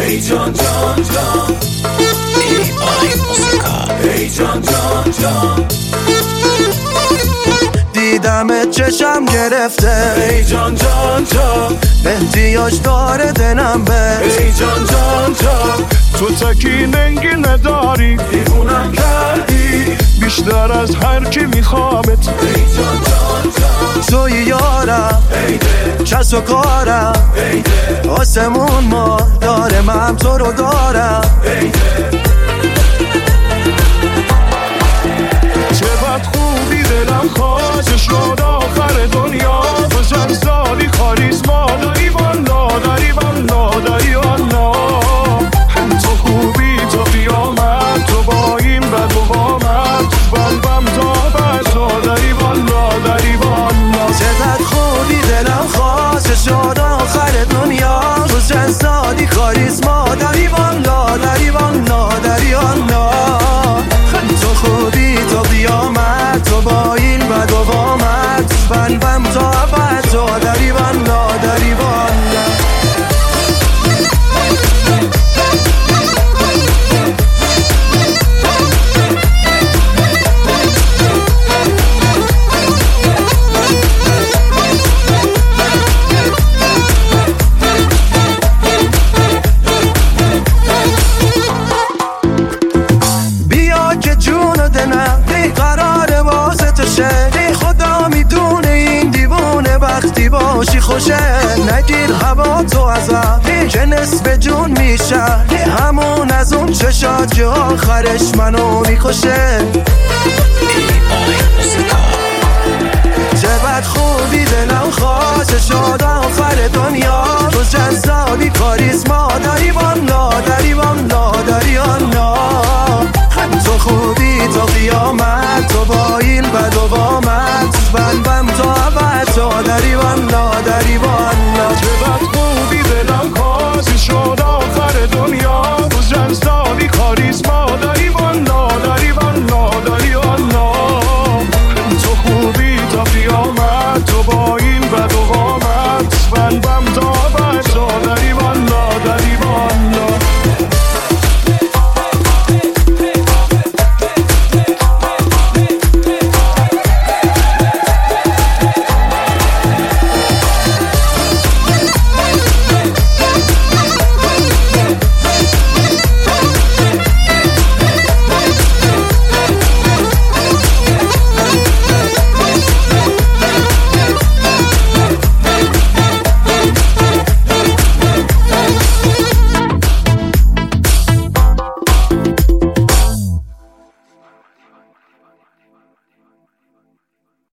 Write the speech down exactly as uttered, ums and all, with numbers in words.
ای جان جان جان، ای آی موسیقا، ای جان جان جان، دیدمت چشم گرفته ای جان جان جان، احتیاج داره دلم به ای جان جان جان، تو تکی ننگی نداری، دیوونم کردی بیشتر از هر کی میخوامت. ای جان جان جان، توی یارم ای ده کس و کارم، ای ده آسمون ما داره من تو رو دارم. ای ده چقدر خوبی دلم خواسته شد آخر دنیا، تو جنزالی کاریزما داری والا، داری والا، داری والا. تو خوبی تا قیامت، تو با این بد و قامت، تو قلبم تا بد تو داری والا، داری والا. چقدر خوبی دلم خواسته شد آخر دنیا، تو جنزالی کاریزما داری والا، داری والا، داری والا. تو خوبی تا قیامت، تو با این بد و قامت، تو قلبم تا بد تو داری والا، داری والا. قرار واسه تو شه، خدا میدونه این دیوونه وقتی باشی خوشه. نگیر هوا تو ازم که نصف جون میشه، همون از اون چشات که آخرش منو میکشه. ای آی موسیقا، چقدر خوبی دلم خواسته شد آخر دنیا، تو جذابی کاریزما داری والا، داری والا، داری والا. تو خوبی تا قیامت، تو با این بد و قامت، قلبم تا ابد تو داری والا.